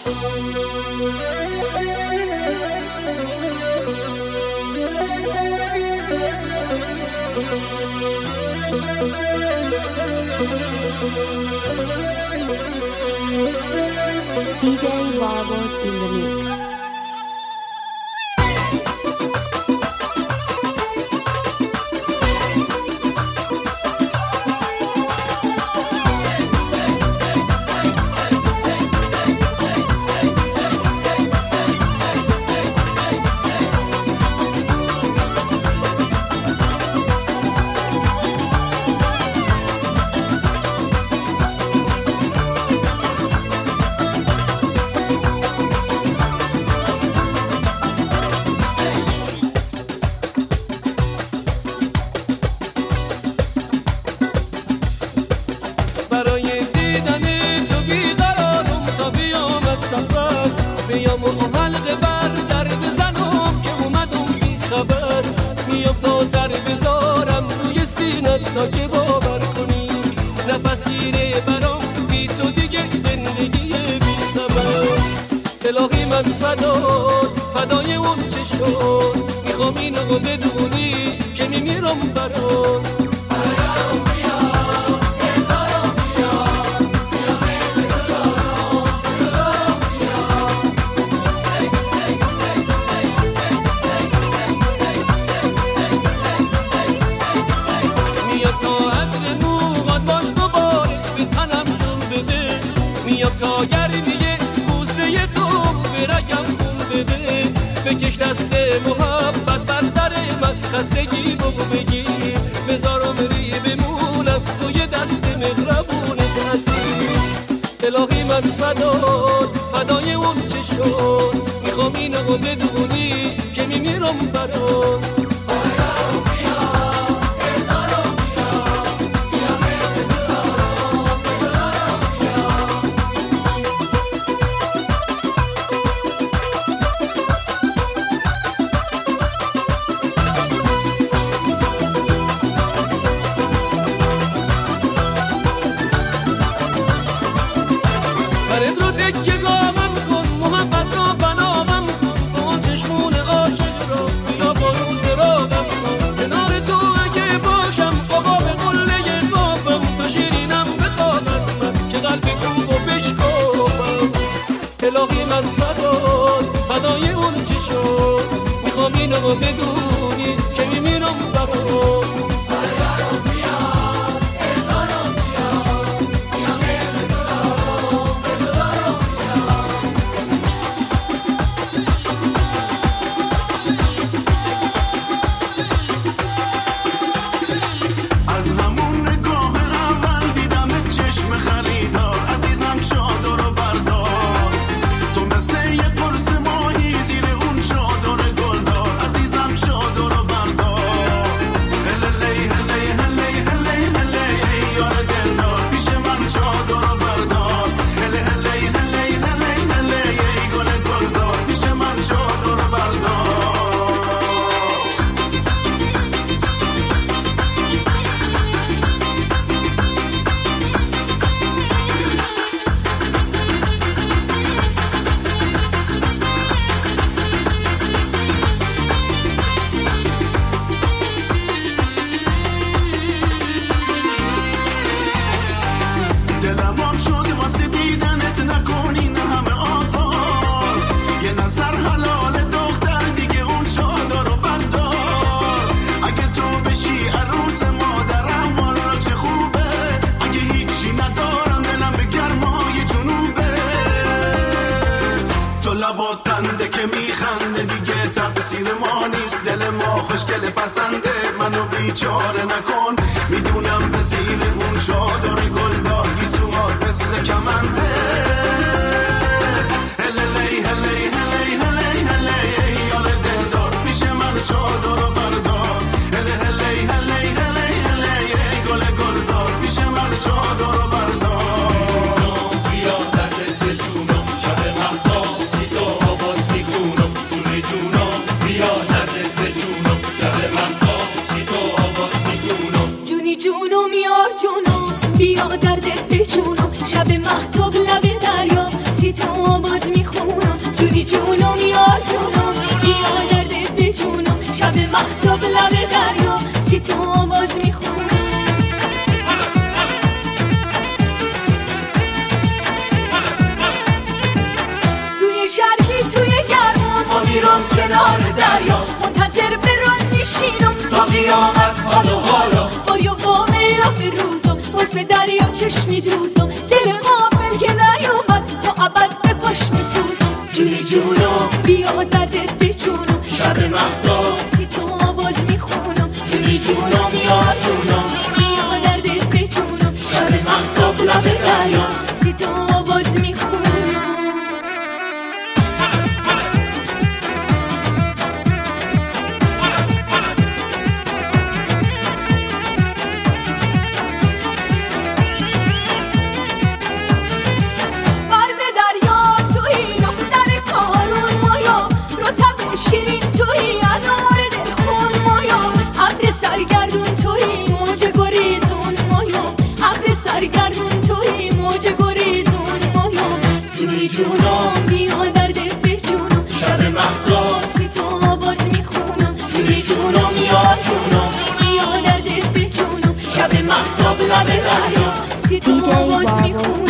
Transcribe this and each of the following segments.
DJ Warwood in the mix. بیام و حلقه بر در بزنم که اومدم بی خبر. میام تا سر بذارم روی سینت تا که باور کنی نفس گیره برام بی تو دیگه زندگی بی سبب. الهی من فدای اون چه شد، میخوام اینو بدونی که میمیرم برات. تا گرمیه بوسه تو برگم خون بده، بکش دست محبت بر سر من، خستگی بگو بگیر بذارم ری بمونم توی دست مهربونت هستی. الهی من فدای اون چه شد، میخوام اینو بدونی که میمیرم برات. فرد رو تکیه گامم کن، محبت رو بنامم کن، با چشمون عاشق رو بیا با روز براغم کن. کنار تو اگه باشم آقا به قله قافم، تو شیرینم بخوانم من که قلب کوب و بشکافم. الهی من فدای اون چی شد، میخوام اینو بدونی که میمیرم برات. لبات قنده که میخنده دیگه تقصیر ما نیست، دل ما خوشگل پسنده، منو بیچاره نکن، میدونم به زیر اون شادر گلدار گیسوات مثل کمنده. هلی هلی هلی هلی هلی یار دلدار پیش من چادر رو بردار. هلی هلی هلی هلی هلی گل گلزار پیش من چادر رو بردار. بیا درد جونم شب مهتاب لب دریا سی تو باز می جونی جونم یا جونم بیا درد به جونم شب مهتاب لب دریا سی تو آواز میخونم توی شرقی توی گرما ما میرم کنار دریا منتظر بران میشینم تا قیامت حالا بایا با میرا روزم باز به دریا چشمی دوزم دل غافل که نیومد تا ابد به پاش میسوزم جونی جونم بیا دردت به جونم شب مهتاب سی تو آواز میخونم جونی جونم یا جونم بیا دردت به جونم شب مهتاب لب دریا سی تو آواز میخونم سرگردون توی موج گریزون مایم ابر سرگردون توی موج گریزون مایم جونی جونم بیا درد به جونم شب مهتاب سی تو آواز میخونم جونی جونم یا جونم بیا درد به جونم شب مهتاب لب دریا سی تو آواز میخونم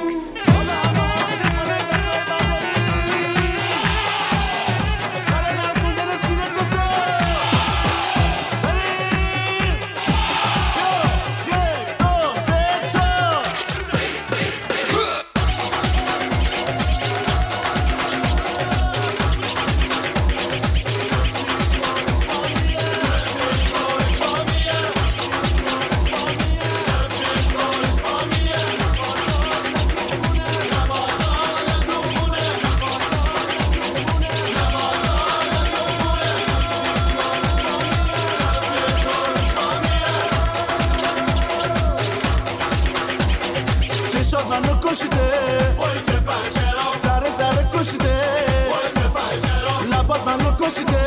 منو کشیده سر سر کشیده لبات منو کشیده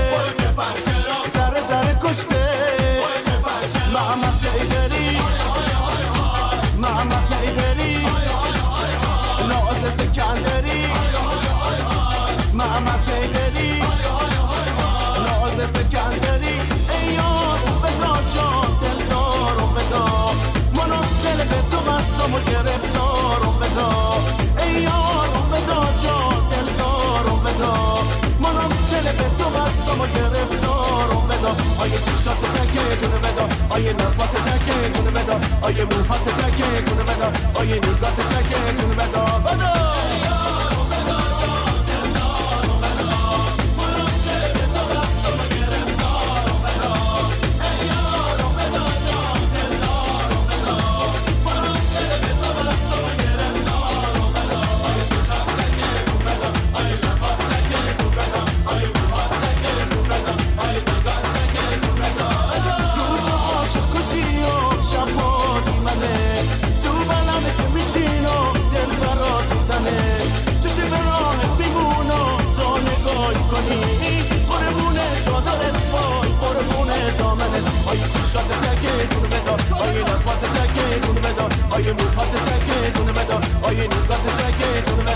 سر سر کشیده محمد تیدری محمد تیدری ناز سکندری محمد تیدری ناز سکندری ای یار ودا جان دلدار ودا منو دل به تو بستم و گرفتارم ودا ای یارم ودا جان دلدارم ودا منم دل به تو بستم و گرفتارم ودا آیه چشتات تکه جون ودا آیه نبات تکه جون ودا آیه موهات تکه جون ودا آیه نگات تکه جون ودا ودا آیه چشات تکه جون ودا آیه نبات تکه جون ودا آیه موهات تکه جون ودا آیه نگات تکه جون ودا